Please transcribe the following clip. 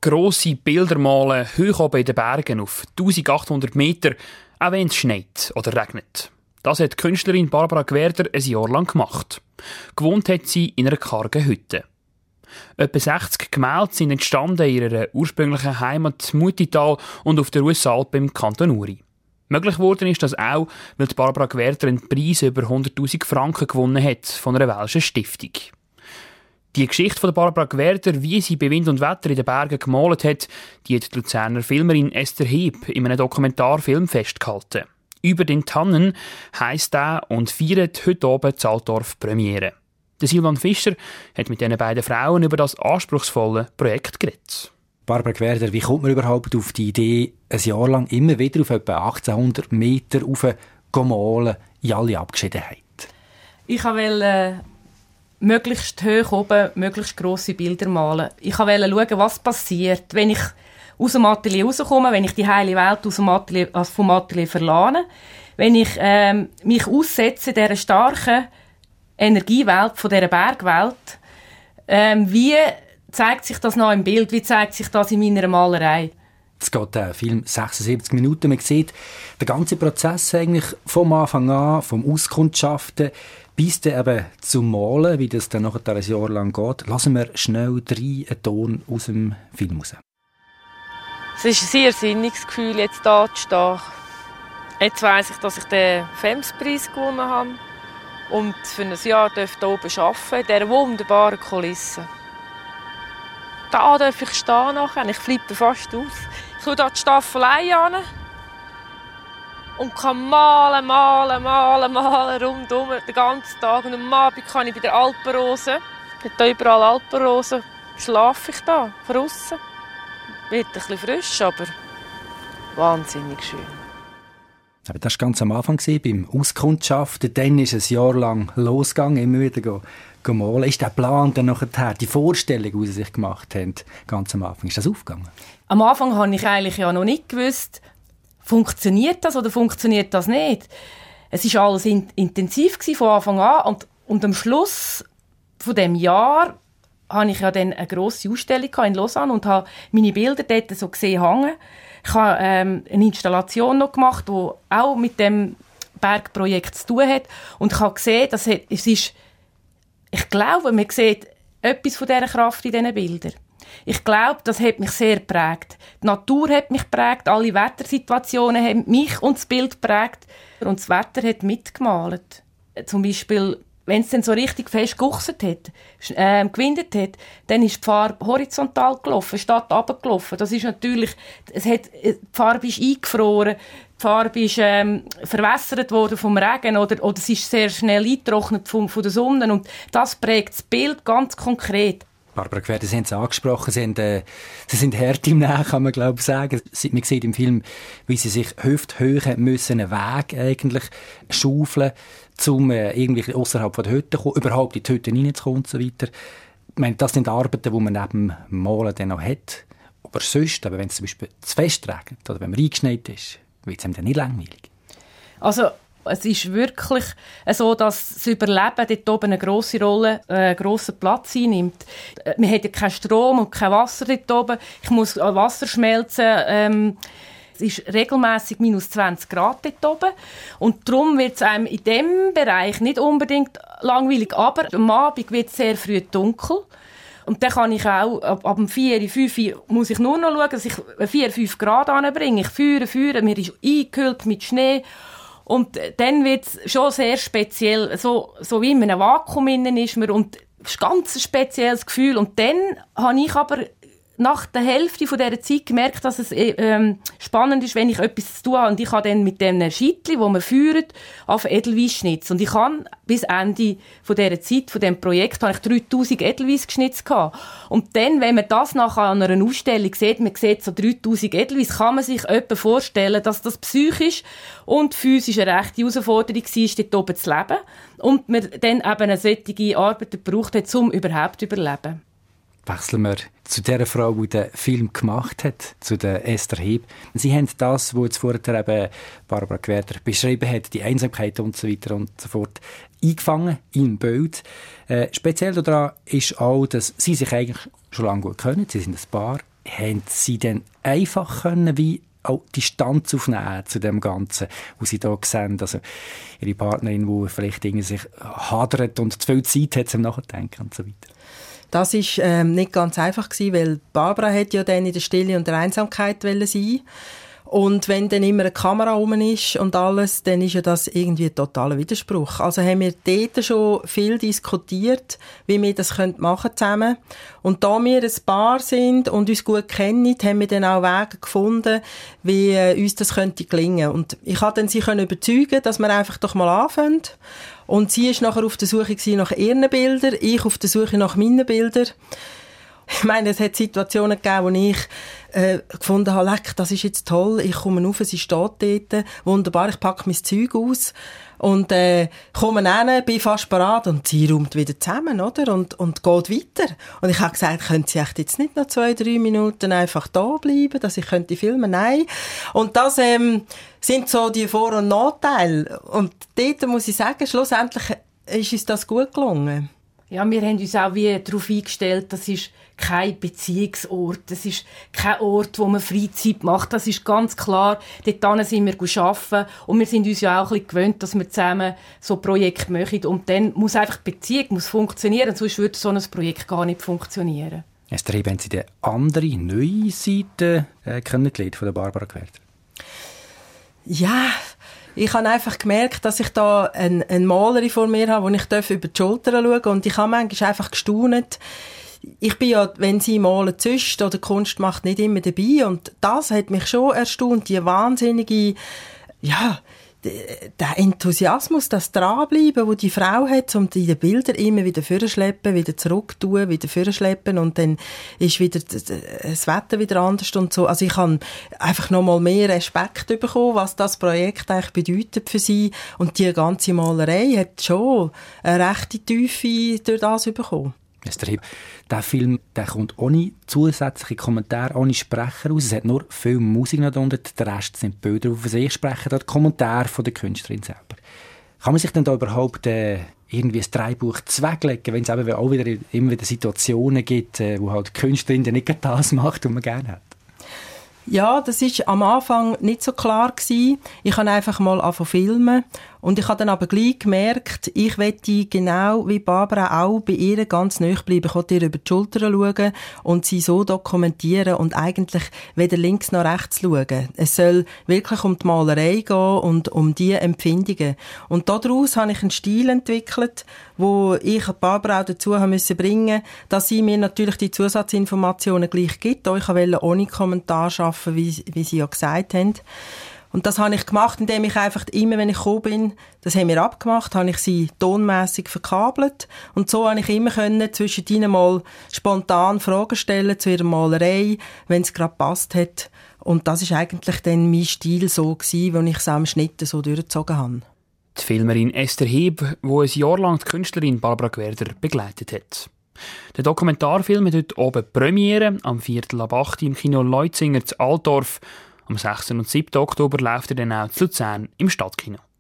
grosse Bilder malen, hoch oben in den Bergen auf 1800 Meter, auch wenn es schneit oder regnet. Das hat die Künstlerin Barbara Gwerder ein Jahr lang gemacht. Gewohnt hat sie in einer kargen Hütte. Etwa 60 Gemälde sind entstanden in ihrer ursprünglichen Heimat Mutital und auf der Russalpe im Kanton Uri. Möglich geworden ist das auch, weil die Barbara Gwerder einen Preis über 100'000 Franken gewonnen hat von einer welschen Stiftung. Die Geschichte von Barbara Gwerder, wie sie bei Wind und Wetter in den Bergen gemalt hat, die hat die Luzerner Filmerin Esther Heb in einem Dokumentarfilm festgehalten. «Über den Tannen» heisst der und feiert heute oben in Altdorf Premiere. Der Silvan Fischer hat mit diesen beiden Frauen über das anspruchsvolle Projekt geredet. Barbara Gwerder, wie kommt man überhaupt auf die Idee, ein Jahr lang immer wieder auf etwa 1800 Meter rauf zu malen, in alle Abgeschiedenheit? Ich wollte möglichst hoch oben, möglichst grosse Bilder malen. Ich wollte schauen, was passiert, wenn ich aus dem Atelier rauskomme, wenn ich die heile Welt aus dem Atelier, also vom Atelier verlane, wenn ich mich aussetze dieser starken Energiewelt, von dieser Bergwelt. Wie zeigt sich das noch im Bild? Wie zeigt sich das in meiner Malerei? Es geht der Film 76 Minuten. Man sieht den ganzen Prozess eigentlich vom Anfang an, vom Auskundschaften bis dann eben zum Malen, wie das dann nachher ein Jahr lang geht. Lassen wir schnell einen Ton aus dem Film raus. Es ist ein sehr sinniges Gefühl, jetzt da zu stehen. Jetzt weiss ich, dass ich den FEMS-Preis gewonnen habe und für ein Jahr darf ich hier oben arbeiten, in dieser wunderbaren Kulisse. Da darf ich stehen nachher. Ich flippe fast aus. Ich schaue hier die Staffelei an und kann malen, rundum, den ganzen Tag. Und am Abend kann ich bei der Alpenrose, hier überall Alpenrosen, schlafe ich da, draussen. Wird ein bisschen frisch, aber wahnsinnig schön. Aber das war ganz am Anfang, beim Auskundschaften. Dann ist es ein Jahr lang losgegangen, immer wieder malen. Ist der Plan dann nachher, die Vorstellung, die Sie sich gemacht haben, ganz am Anfang, ist das aufgegangen? Am Anfang habe ich eigentlich ja noch nicht gewusst, funktioniert das oder funktioniert das nicht. Es war alles intensiv von Anfang an und am Schluss von dem Jahr hatte ich ja dann eine grosse Ausstellung in Lausanne und habe meine Bilder dort so gesehen hängen. Ich habe eine Installation noch gemacht, die auch mit dem Bergprojekt zu tun hat. Und ich habe gesehen, dass ich glaube, man sieht etwas von dieser Kraft in diesen Bildern. Ich glaube, das hat mich sehr geprägt. Die Natur hat mich geprägt, alle Wettersituationen haben mich und das Bild geprägt. Und das Wetter hat mitgemalt. Zum Beispiel, wenn es dann so richtig fest geguchset hat, gewindet hat, dann ist die Farbe horizontal gelaufen, statt runtergelaufen. Das ist natürlich, die Farbe ist eingefroren, die Farbe ist verwässert worden vom Regen oder es ist sehr schnell eingetrocknet von der Sonne und das prägt das Bild ganz konkret. Barbara Gwerder, Sie haben es angesprochen, Sie sind hart im Nähen, kann man glaube ich sagen. Man sieht im Film, wie Sie sich hüfthoch müssen einen Weg eigentlich schaufeln, um irgendwie außerhalb der Hütte zu kommen, überhaupt in die Hütte reinzukommen und so weiter. Ich meine, das sind Arbeiten, die man neben dem Malen dann noch hat. Aber sonst, wenn es zum Beispiel zu fest regnet oder wenn man eingeschneit ist, wird es einem dann nicht langweilig. Also, es ist wirklich so, dass das Überleben dort oben eine grosse Rolle, einen grossen Platz einnimmt. Man hat ja keinen Strom und kein Wasser dort oben. Ich muss Wasser schmelzen. Es ist regelmässig minus 20 Grad dort oben. Und darum wird es einem in diesem Bereich nicht unbedingt langweilig. Aber am Abend wird es sehr früh dunkel. Und dann kann ich auch, ab dem 4, 5 muss ich nur noch schauen, dass ich 4, 5 Grad anbringe. Ich führe, mir ist eingehüllt mit Schnee. Und dann wird es schon sehr speziell, so wie in einem Vakuum innen ist man. Und es ist ein ganz spezielles Gefühl. Und dann habe ich aber nach der Hälfte von dieser Zeit gemerkt, dass es spannend ist, wenn ich etwas zu tun habe. Und ich habe dann mit dem Scheitli, das man führt, auf Edelweiss geschnitzt. Und ich habe bis Ende von dieser Zeit, von diesem Projekt, habe ich 3000 Edelweiss geschnitzt gehabt. Und dann, wenn man das nachher an einer Ausstellung sieht, man sieht so 3000 Edelweiss, kann man sich etwa vorstellen, dass das psychisch und physisch eine rechte Herausforderung war, dort oben zu leben. Und man dann eben eine solche Arbeit gebraucht hat, um überhaupt zu überleben. Wechseln wir zu der Frau, die den Film gemacht hat, zu der Esther Heb. Sie haben das, was jetzt vorher eben Barbara Gwerder beschrieben hat, die Einsamkeit und so weiter und so fort, eingefangen im Bild. Speziell daran ist auch, dass Sie sich eigentlich schon lange gut kennen. Sie sind ein Paar, haben Sie denn einfach können, wie auch Distanz aufnehmen zu dem Ganzen, wo Sie da sehen, also Ihre Partnerin, die vielleicht irgendwie sich hadert und zu viel Zeit hat zum Nachdenken und so weiter? Das war nicht ganz einfach gewesen, weil Barbara hat ja dann in der Stille und der Einsamkeit sein. Und wenn dann immer eine Kamera rum ist und alles, dann ist ja das irgendwie ein totaler Widerspruch. Also haben wir dort schon viel diskutiert, wie wir das machen zusammen. Und da wir ein Paar sind und uns gut kennen, haben wir dann auch Wege gefunden, wie uns das könnte gelingen. Und ich konnte dann sie überzeugen, dass wir einfach doch mal anfangen. Und sie war nachher auf der Suche nach ihren Bildern, ich auf der Suche nach meinen Bildern. Ich meine, es hat Situationen gegeben, wo ich gefunden habe, leck, das ist jetzt toll, ich komme rauf, sie steht dort, wunderbar, ich packe mein Zeug aus und komme hin, bin fast parat und sie räumt wieder zusammen, oder? Und geht weiter. Und ich habe gesagt, können Sie echt jetzt nicht noch 2-3 Minuten einfach da bleiben, dass ich könnte filmen? Nein. Und das sind so die Vor- und Nachteile. Und dort muss ich sagen, schlussendlich ist uns das gut gelungen. Ja, wir haben uns auch wie darauf eingestellt, das ist kein Beziehungsort, das ist kein Ort, wo man Freizeit macht, das ist ganz klar, dort sind wir arbeiten und wir sind uns ja auch ein bisschen gewöhnt, dass wir zusammen so Projekte machen und dann muss einfach die Beziehung funktionieren, sonst würde so ein Projekt gar nicht funktionieren. Esther, haben Sie die andere, neue Seite kennengelernt von der Barbara Gwerder? Ja, ich habe einfach gemerkt, dass ich da eine Malerin vor mir habe, wo ich über die Schulter schauen darf. Und ich habe manchmal einfach gestaunt. Ich bin ja, wenn sie malen züscht oder Kunst macht, nicht immer dabei. Und das hat mich schon erstaunt. Die wahnsinnige, ja, der Enthusiasmus, das Dranbleiben, wo die Frau hat, um die Bilder immer wieder vorzuschleppen, wieder zurückzutun, wieder vorzuschleppen und dann ist wieder das Wetter wieder anders und so. Also ich habe einfach noch mal mehr Respekt bekommen, was das Projekt eigentlich bedeutet für sie und die ganze Malerei hat schon eine rechte Tiefe durch das bekommen. Der Film, der kommt ohne zusätzliche Kommentare, ohne Sprecher raus. Es hat nur viel Musik noch drunter, der Rest sind Bilder, die für sich sprechen, die Kommentare von der Künstlerin selber. Kann man sich denn da überhaupt irgendwie ein Dreibuch zweglegen, wenn es eben auch wieder immer wieder Situationen gibt, wo halt die Künstlerin nicht das macht, was man gerne hat? Ja, das war am Anfang nicht so klar gewesen. Ich habe einfach mal angefangen zu filmen. Und ich habe dann aber gleich gemerkt, ich möchte genau wie Barbara auch bei ihr ganz nahe bleiben. Ich wollte ihr über die Schulter schauen und sie so dokumentieren und eigentlich weder links noch rechts schauen. Es soll wirklich um die Malerei gehen und um die Empfindungen. Und daraus habe ich einen Stil entwickelt, wo ich Barbara auch dazu bringen musste, dass sie mir natürlich die Zusatzinformationen gleich gibt. Ich wollte ohne Kommentar arbeiten, wie sie ja gesagt haben. Und das habe ich gemacht, indem ich einfach immer, wenn ich gekommen bin, das haben wir abgemacht, habe ich sie tonmässig verkabelt. Und so habe ich immer zwischen ihnen mal spontan Fragen stellen zu ihrer Malerei, wenn es gerade passt hat. Und das ist eigentlich dann mein Stil so gewesen, als ich es am Schnitt so durchgezogen habe. Die Filmerin Esther Heb, die ein Jahr lang die Künstlerin Barbara Gwerder begleitet hat. Der Dokumentarfilm hat heute oben Premiere, am 7:15 im Kino Leutzinger zu Altdorf. Am 6. und 7. Oktober läuft er dann auch zu Luzern im Stadtkino.